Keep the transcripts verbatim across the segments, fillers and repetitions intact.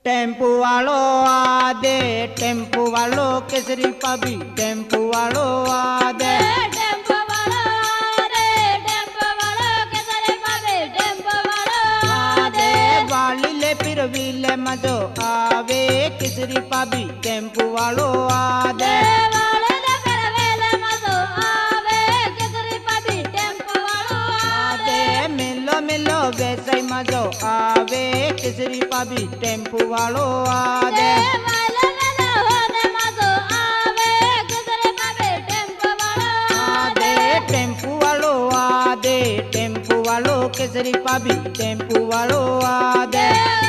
Tempo वालो आ दे, tempo वालो केसरी पाबी, टेम्पू वालो आ दे, टेम्पो वालो आ दे, टेम्पो वालो केसरी पाबी, टेम्पो वालो आ दे। वाली ले फिर विले मजो आवे केसरी पाबी, टेम्पू वालो आ दे, वाले दे फिर विले मजो आवे केसरी पाबी, टेम्पो वालो आ दे। मिलो मिलो वैसे मजो आवे केसरी पाबी, टेम्पू वालो आ दे, वाले मिलो होने मजो आवे केसरी पाबी, टेम्पो वालो आ दे। टेम्पू वालो आ दे, टेम्पू वालो केसरी पाबी, टेम्पू वालो आ दे,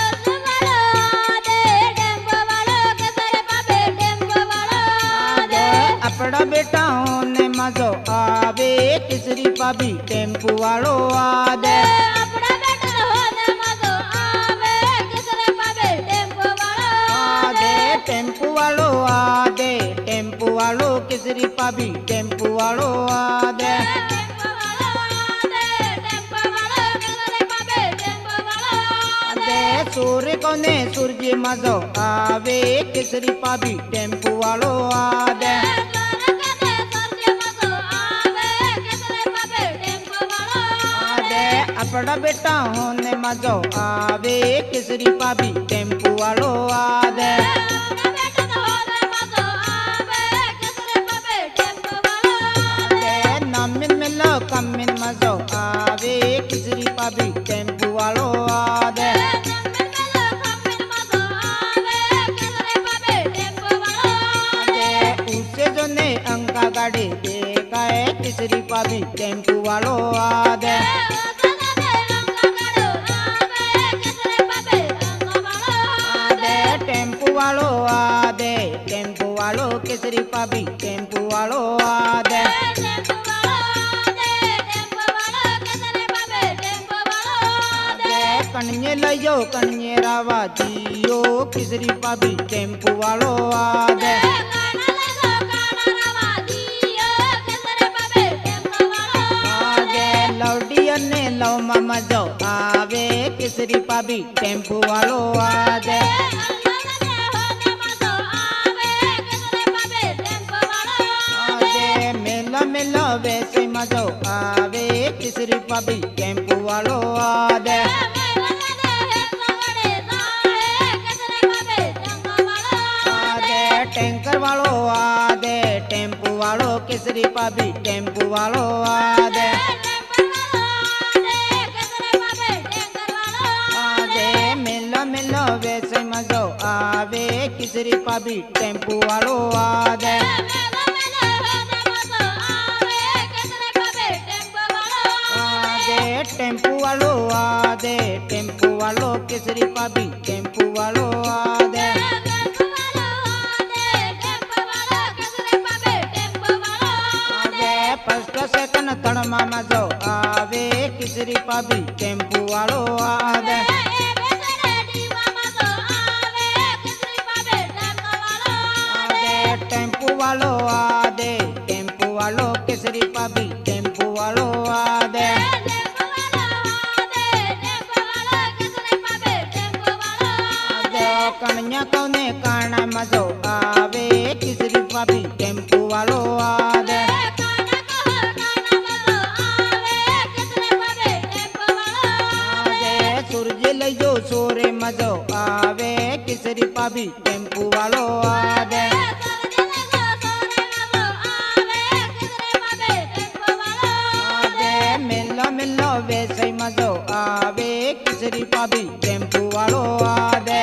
अपना बेटा होने मजो आवे केसरी पाबी, टेम्पू वालो आ दे, अपना बेटा होने मजो आवे केसरी पाबी, टेम्पो वालो आ दे। टेम्पू वालो आ दे, टेम्पू वालो केसरी पाबी, टेम्पू वालो आ दे, टेम्पो वालो आ दे, टेम्पो वालो केसरी पाबी, टेम्पो वालो आ दे। सूर्य कोने सूरज मजो आवे केसरी पाबी, टेम्पू वालो आ दे, अपना बेटा होने मजो आवे केसरी पाबी, टेम्पू वालो आ दे, नमिन मिलो कमिन मजो आवे केसरी पाबी, टेम्पू वालो आ दे, उसे जो ने अंका गाड़ी देखा है केसरी पाबी, टेम्पू वालो आ दे, टेम्पू वालो आ दे, टेम्पू वालो केसरी पाबी, टेम्पू वालो आ दे, कन्ये लयो कन्ये रावा जियो केसरी पाबी, टेम्पू वालो आ दे, लौडिया ने लव मामा जो आवे केसरी पाबी, टेम्पू वालो आ दे, मेलो मेलो वैसे मजो आवे केसरी पाबी, टेम्पू वालो आ दे, टैंकर वालो आ दे, टेम्पू वालो केसरी पाबी, टेम्पू वालो आ दे, मिलो मिलो वैसे मजो आवे केसरी पाबी, टेम्पू वालो आ दे, टेम्पू वालो आ दे, टेम्पू वालो केसरी पाबी, टेम्पू वालो आ दे, फर्स्ट सेकंड थर्ड मामा जो आवे केसरी पाबी, टेम्पू वालो आ दे, टेम्पू वालो आ दे, टेम्पू वालो केसरी पाबी, टेम्पू वालो आ दे, कन्या कौने काना मजो आवे केसरी पाबी, टेम्पू वालो आ दे, सूरज लयो सोरे मजो आवे केसरी पाबी, टेम्पू वालो आ दे, मिलो मिलो वैसे मजो आवे केसरी पाबी, टेम्पू वालो आ दे,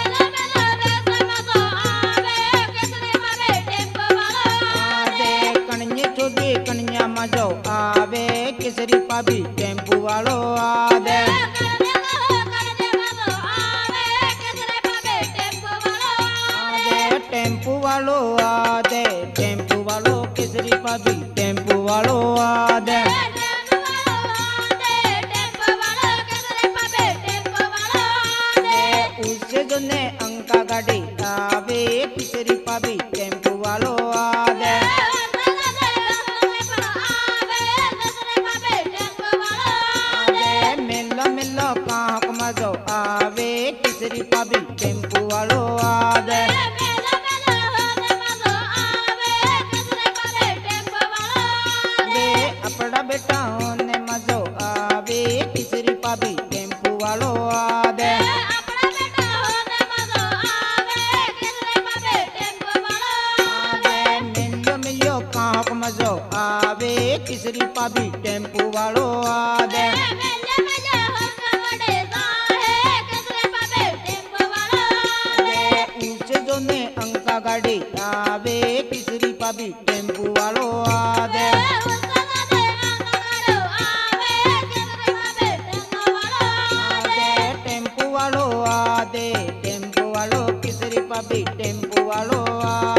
कन्या चोगे कन्या मजो आवे केसरी पाबी, टेम्पू वालो आ दे, टेम्पू वालो आ दे, टेम्पू वालो केसरी पाबी, टेम्पू वालो आ दे, उससे जो ने अंका गाड़ी आवे केसरी पाबी, टेम्पू वालो आ दे, मिलो मिलो काहक मजो आवे केसरी पाबी, टेम्पू वालो आवे मेलो मेलो होने मजो आवे किसरे पावे टेम्पो वालो वे अपना बेटा होने मजो आवे किसरी पाभी टेम्पू वालो आवे अपना बेटा होने मजो आवे किसरे पावे टेम्पो वालो आवे मिलियो मिलियो काहक मजो आवे किसरी पाभी टेम्पू वालो आवे मेलो मेलो होने वडे जाहे किसरे पावे टेम्पो वालो वे ऊंचे जो ने अंका गाड़ी आवे किसरी पाभी टेम्पू वालो आवे आवे टेम्पू वालो आवे टेम्पू वालो किसरी पाभी टेम्पू वालो आवे